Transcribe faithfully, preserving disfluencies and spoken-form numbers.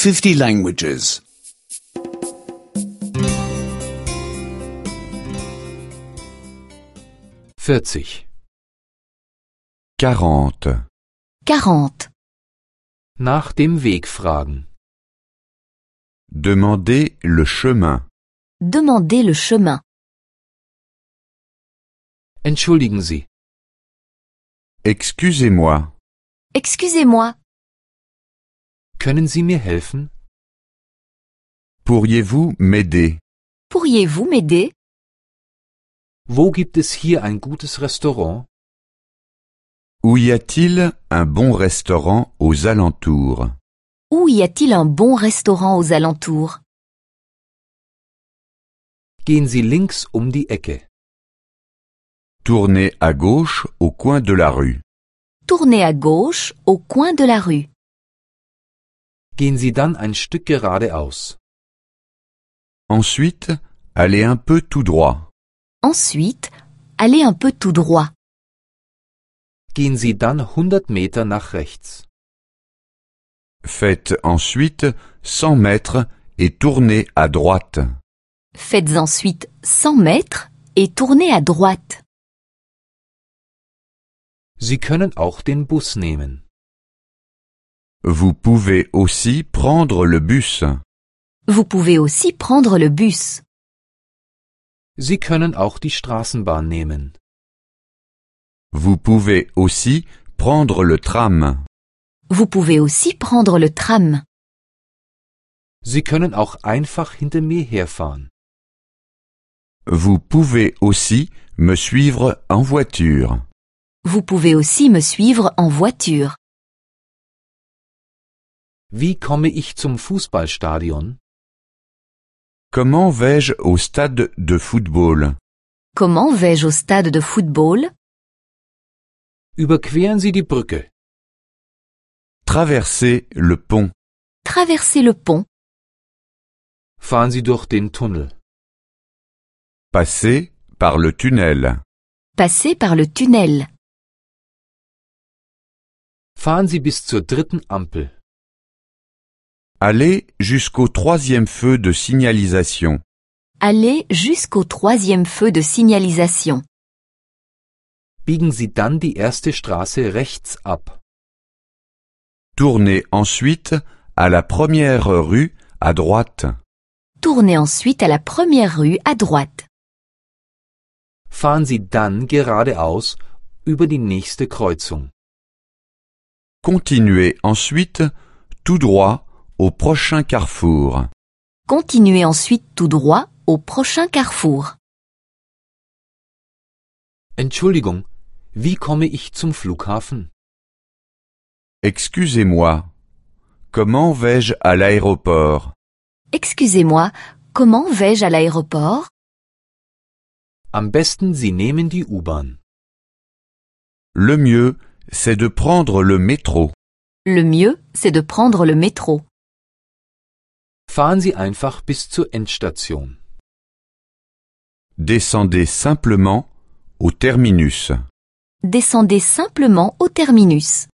fifty languages. vierzig. quarante. quarante. Nach dem Weg fragen. Demandez le chemin. Demandez le chemin. Entschuldigen Sie. Excusez-moi. Excusez-moi, Können Sie mir helfen? Pourriez-vous m'aider? pourriez-vous m'aider? Wo gibt es hier ein gutes Restaurant? Où y a-t-il un bon restaurant aux alentours? Où y a-t-il un bon restaurant aux alentours? Gehen Sie links um die Ecke. Tournez à gauche au coin de la rue. Tournez à gauche au coin de la rue. Gehen Sie dann ein Stück geradeaus. Ensuite, allez un peu tout droit. Ensuite, allez un peu tout droit. Gehen Sie dann hundert Meter nach rechts. Faites ensuite cent mètres et tournez à droite. Faites ensuite cent mètres et tournez à droite. Sie können auch den Bus nehmen. Vous pouvez aussi prendre le bus. Vous pouvez aussi prendre le bus. Sie können auch die Straßenbahn nehmen. Vous pouvez aussi prendre le tram. Vous pouvez aussi prendre le tram. Sie können auch einfach hinter mir herfahren. Vous pouvez aussi me suivre en voiture. Vous pouvez aussi me suivre en voiture. Wie komme ich zum Fußballstadion? Comment vais-je au stade de football? Comment vais-je au stade de football? Überqueren Sie die Brücke. Traversez le pont. Traversez le pont. Fahren Sie durch den Tunnel. Passez par le tunnel. Passez par le tunnel. Fahren Sie bis zur dritten Ampel. Allez jusqu'au troisième feu de signalisation. Allez jusqu'au troisième feu de signalisation. Biegen Sie dann die erste Straße rechts ab. Tournez ensuite à la première rue à droite. Tournez ensuite à la première rue à droite. Fahren Sie dann geradeaus über die nächste Kreuzung. Continuez ensuite tout droit au prochain carrefour. Continuez ensuite tout droit au prochain carrefour. Entschuldigung, wie komme ich zum Flughafen? Excusez-moi. Comment vais-je à l'aéroport? Excusez-moi, comment vais-je à l'aéroport? Am besten Sie nehmen die U-Bahn. Le mieux, c'est de prendre le métro. Le mieux, c'est de prendre le métro. Fahren Sie einfach bis zur Endstation. Descendez simplement au terminus. Descendez simplement au terminus.